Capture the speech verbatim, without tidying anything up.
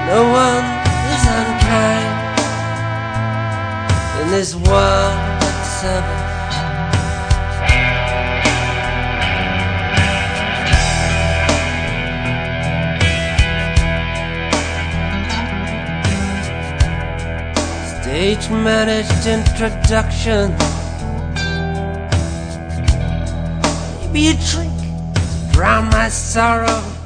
No one is unkind in this world except stage managed introduction. Maybe a drink to drown my sorrow.